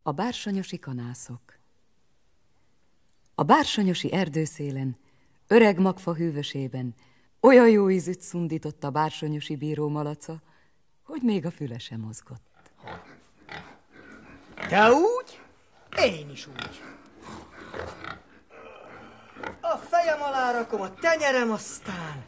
A bársonyosi kanászok. A bársonyosi erdőszélen, öreg magfa hűvösében olyan jó ízűt szundított a bársonyosi bíró malaca, hogy még a füle sem mozgott. Te úgy? Én is úgy. A fejem alá rakom a tenyerem, aztán...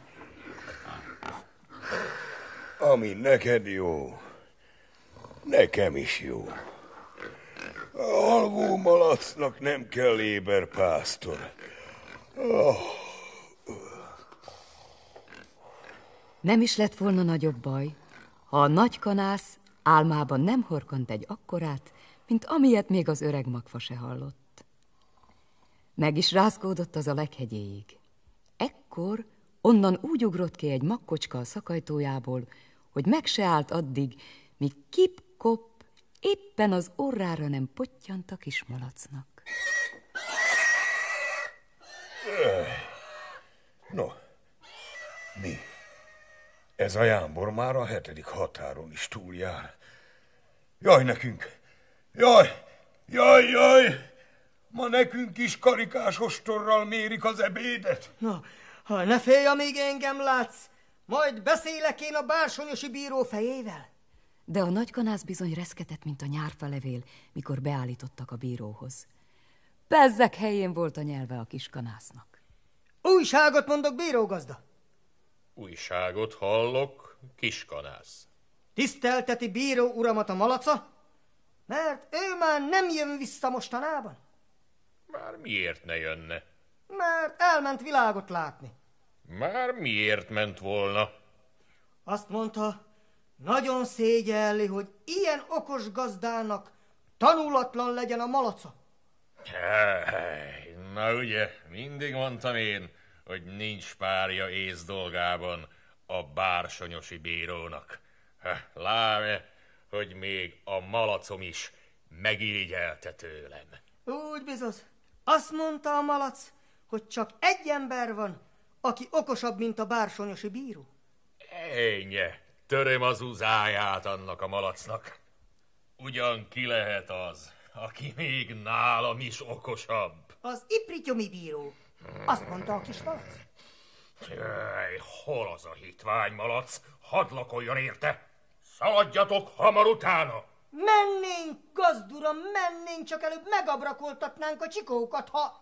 Ami neked jó, nekem is jó. A alvó malacnak nem kell éber pásztor. Nem is lett volna nagyobb baj, ha a nagy kanász álmában nem horkant egy akkorát, mint amilyet még az öreg magfa se hallott. Meg is rázkódott az a leghegyéig. Ekkor onnan úgy ugrott ki egy magkocska a szakajtójából, hogy meg se állt addig, míg kip-kop éppen az orrára nem pottyant a kismalacnak. No, mi? Ez a jámbor már a 7. határon is túljár. Jaj nekünk! Jaj! Jaj, jaj! Ma nekünk is karikás ostorral mérik az ebédet. Na, ha ne félj, amíg engem látsz, majd beszélek én a bársonyosi bíró fejével. De a nagy kanász bizony reszketett, mint a nyárfalevél, mikor beállítottak a bíróhoz. Bezzeg helyén volt a nyelve a kiskanásznak. Újságot mondok, bírógazda. Újságot hallok, kiskanász. Tisztelteti bíró uramat a malaca, mert ő már nem jön vissza mostanában. Már miért ne jönne? Mert elment világot látni. Már miért ment volna? Azt mondta, nagyon szégyelli, hogy ilyen okos gazdának tanulatlan legyen a malaca. Na ugye, mindig mondtam én, hogy nincs párja ész dolgában a bársonyosi bírónak. Lám, hogy még a malacom is megírigyelte tőlem. Úgy bizony. Azt mondta a malac, hogy csak egy ember van, aki okosabb, mint a bársonyosi bíró. Ennyi, töröm az uzáját annak a malacnak. Ugyan ki lehet az, aki még nálam is okosabb? Az iprityomi bíró. Azt mondta a kis malac. Jaj, hol az a hitvány malac? Hadd lakoljon érte! Szaladjatok hamar utána! Mennénk, gazduram, mennénk, csak előbb megabrakoltatnánk a csikókat, ha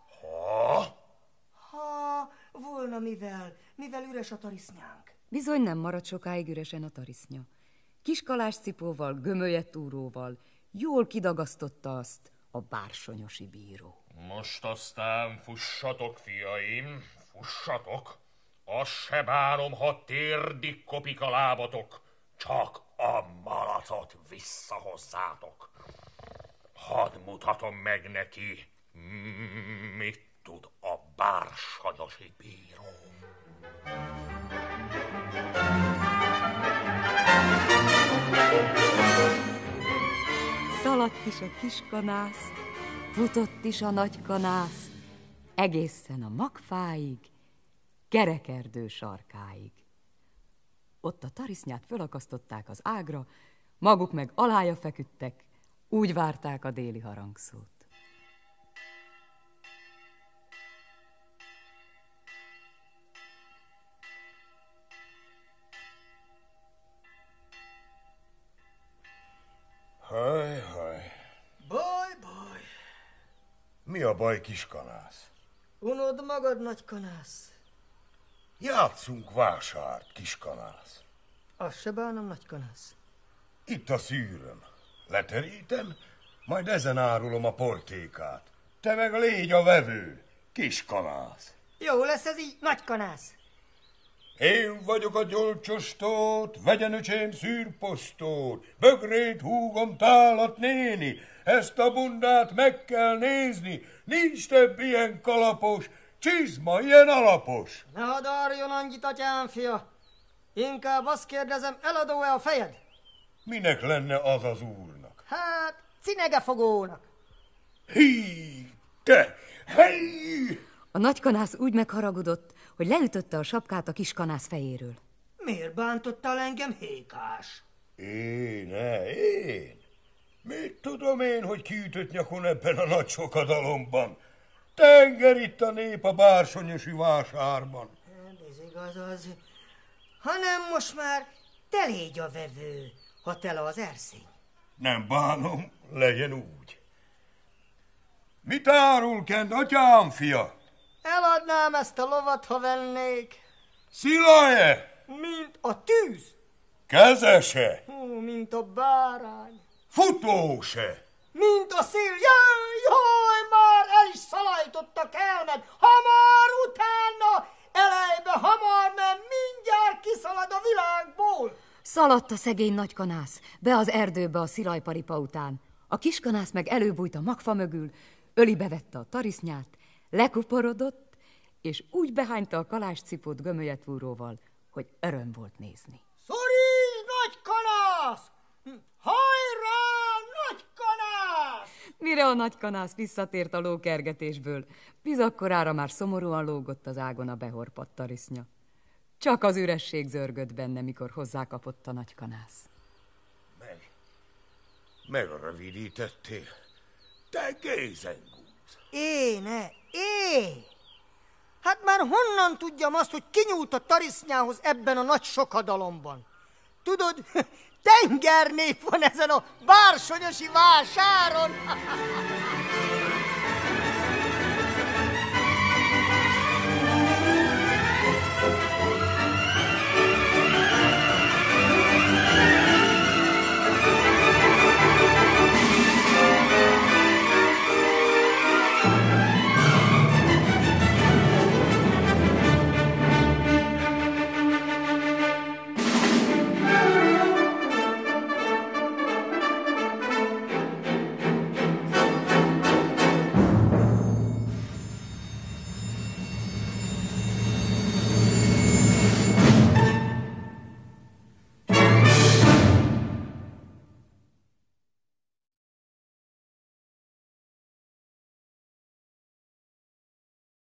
volna mivel üres a tarisznyánk. Bizony nem maradt sokáig üresen a tarisznya. Kiskalás cipóval, gömölyetúróval jól kidagasztotta azt a bársonyosi bíró. Most aztán fussatok, fiaim, fussatok! Azt se bánom, ha térdig kopik a lábatok, csak a malacot visszahozzátok. Hadd mutatom meg neki, mit tud a bársonyosi bíró. Szaladt is a kiskanász, futott is a nagy kanász, egészen a magfáig, kerekerdő sarkáig. Ott a tarisznyát fölakasztották az ágra, maguk meg alája feküdtek, úgy várták a déli harangszót. Haj, haj. Baj. Mi a baj, kiskanász? Unod magad, nagy kanász. Játszunk vásárt, kiskanász. Azt se bánom, nagy kanász. Itt a szűröm. Leterítem, majd ezen árulom a portékát. Te meg légy a vevő, kiskanász. Jó lesz ez így, nagy kanász. Én vagyok a gyolcsostót, vegyen öcsém szűrposztót, bögrét húgom tálat néni, ezt a bundát meg kell nézni, nincs több ilyen kalapos, csizma ilyen alapos. Ne hadarjon annyit, atyám fia. Inkább azt kérdezem, eladó-e a fejed? Minek lenne az az úrnak? Hát, cinegefogónak. Hí, te, hely! A nagy kanász úgy megharagudott, hogy leütötte a sapkát a kiskanász fejéről. Miért bántottál engem, hékás? Én? Mit tudom én, hogy kiütött nyakon ebben a nagy sokadalomban? Tenger itt a nép a bársonyosi vásárban. Ez igaz az, hanem most már te légy a vevő, ha tele az erszény. Nem bánom, legyen úgy. Mit árul Kend, atyám fia? Eladnám ezt a lovat, ha vennék. Szila-e? Mint a tűz. Kezese? Mint a bárány. Futó-se? Mint a szél. Jaj, már el is szalajtottak elmed. Hamar utána, elejbe hamar, mert mindjárt kiszalad a világból. Szaladt a szegény nagykanász be az erdőbe a szilajparipa után. A kiskanász meg előbújt a magfa mögül, ölibe vette a tarisznyát, lekuporodott, és úgy behányta a kalácscipót gömölyetúróval, hogy öröm volt nézni. Szorítsd, nagykanász! Hajrá, nagykanász! Mire a nagykanász visszatért a lókergetésből, bizakkorára már szomorúan lógott az ágon a behorpadt tarisznya. Csak az üresség zörgött benne, mikor hozzákapott a nagykanász. Megrövidítettél. Te gézengúz. Én? Hát már honnan tudjam azt, hogy kinyúlt a tarisznyához ebben a nagy sokadalomban? Tudod, tengernép van ezen a bársonyosi vásáron.